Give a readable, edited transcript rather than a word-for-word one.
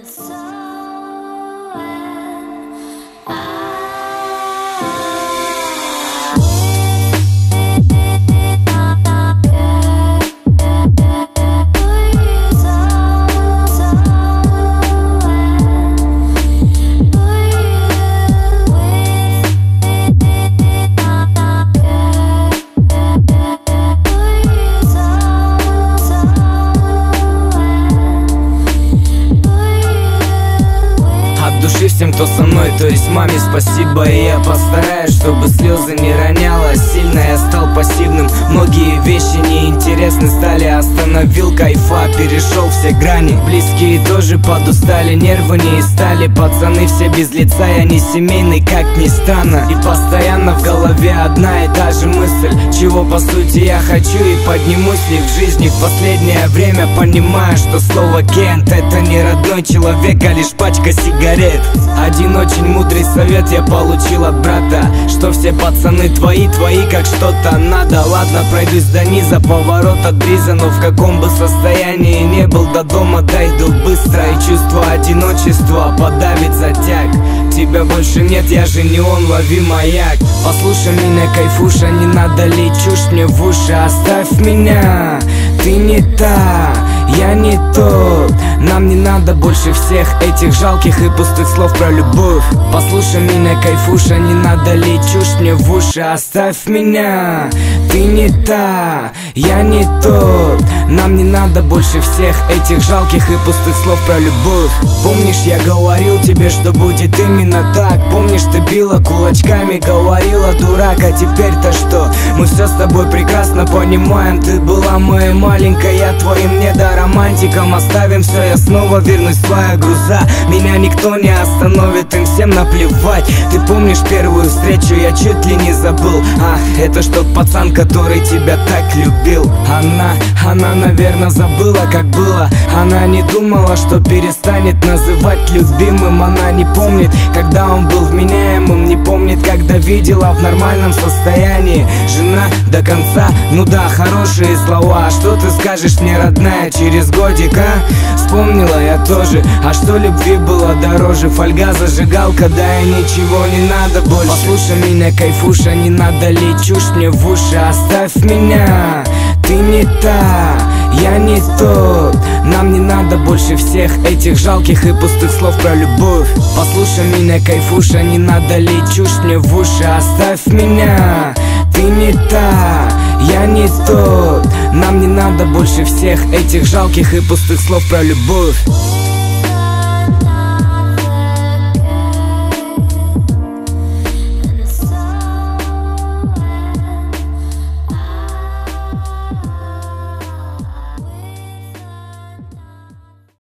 Всем, кто со мной, то есть маме спасибо. И я постараюсь, чтобы слезы не роняла сильно. Я стал пассивным, многие вещи неинтересны стали. Остановил кайфа, перешел все грани. Близкие тоже подустали, нервы не стали. Пацаны все без лица, я не семейный, как ни странно. И постоянно в голове одна и та же мысль, чего по сути я хочу и поднимусь ли в жизни. В последнее время понимаю, что слово Кент — это не родной человек, а лишь пачка сигарет. Один очень мудрый совет я получил от брата, что все пацаны твои, как что-то надо. Ладно, пройдусь до низа, поворот от бриза, но в каком бы состоянии не был, до дома дойду быстро. И чувство одиночества подавит затяг. Тебя больше нет, я же не он, лови маяк. Послушай меня, кайфуша, не надо лить чушь мне в уши. Оставь меня, ты не та, я не тот. Нам не надо больше всех этих жалких и пустых слов про любовь. Послушай меня, кайфуша, не надо лить чушь мне в уши. Оставь меня, ты не та, я не тот. Нам не надо больше всех этих жалких и пустых слов про любовь. Помнишь, я говорил тебе, что будет именно так? Помнишь, ты била кулачками, говорила дурак, а теперь-то что? Мы все с тобой прекрасно понимаем. Ты была моей маленькой, я твоим недоромантиком. Оставим все, я снова вернусь в свои груза. Меня никто не остановит, им всем наплевать. Ты помнишь первую встречу, я чуть ли не забыл. Это ж тот пацан, который тебя так любил. Она, наверное, забыла, как было. Она не думала, что перестанет называть любимым. Она не помнит, когда он был вменяемым. Не помнит, когда видела в нормальном состоянии. Жена до конца, ну да, хорошие слова. А что ты скажешь мне, родная, через годик, а? Вспомнила я тоже, а что любви было дороже? Фольга, зажигалка, да и ничего не надо больше. Послушай меня, кайфуша, не надо лить чушь мне в уши. Оставь меня, ты не та, я не тот. Нам не надо больше всех этих жалких и пустых слов про любовь. Послушай меня, кайфуша, не надо лить чушь мне в уши. Оставь меня, ты не та, я не тот. Нам не надо больше всех этих жалких и пустых слов про любовь.